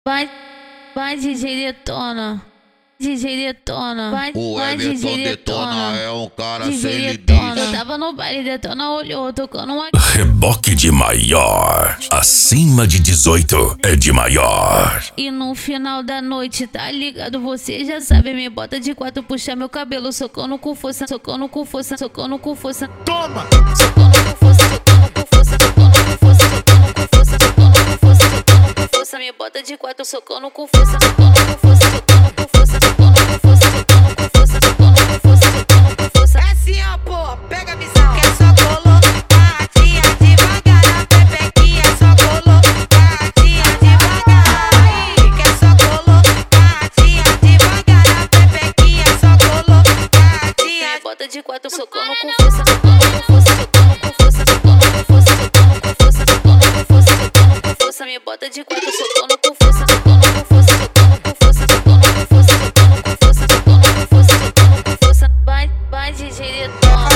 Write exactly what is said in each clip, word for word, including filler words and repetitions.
Vai, vai D J Detona, D J Detona, vai, O vai D Everton J Detona é um cara D J sem Detona. limite. Eu tava no baile, Detona olhou, tocando uma... Reboque de maior, acima de dezoito é de maior. E no final da noite, tá ligado? Você já sabe, me bota de quatro, puxa meu cabelo, socando com força, socando com força, socando com força. Toma! Socando com força, socando com força, socando com força, socando com força, socando com força, socando com força. Me bota de quatro, socando com força, socando com força, socando com força, socando com força, socando com força, socando com força, socando com força. É assim, ó, pô, pega a visão. Que é só colocadinha devagar na pepequinha, é só colocadinha devagar. Aí, que é só colocadinha devagar na pepequinha, é só colocadinha. Me bota de quatro, socando com força, socando com força, socando com força, socando com força, socando com força, socando com força, socando com força. Me bota de quatro, socando com força, socando com força, socando com força, socando com força, socando com força, socando com força, socando com força. Vai, vai D J Detona.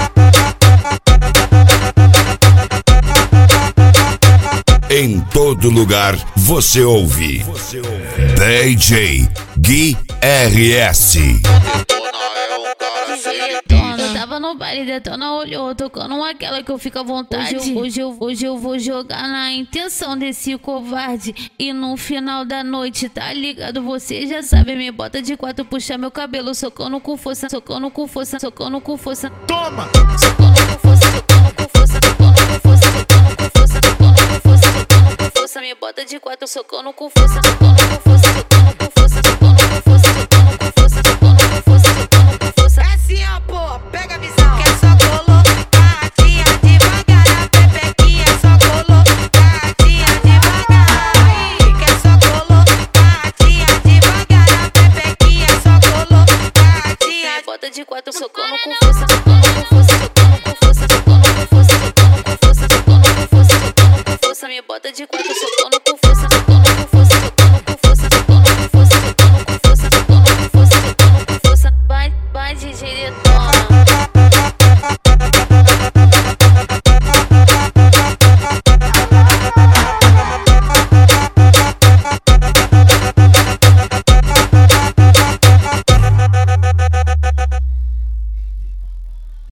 Em todo lugar você ouve D J Gui R S. Detona é um cara sem Detona, limite. tava no baile, Detona olhou, tocando aquela que eu fico à vontade. Hoje eu, hoje eu, hoje eu vou jogar na intenção desse covarde. E no final da noite, tá ligado? Você já sabe, me bota de quatro, puxa meu cabelo, socando com força, socando com força, socando com força. Toma! Socando com força, socando com força, socando com força, socando com força, socando com força, socando com força. Me bota de quatro, socando com força, socando com força, socando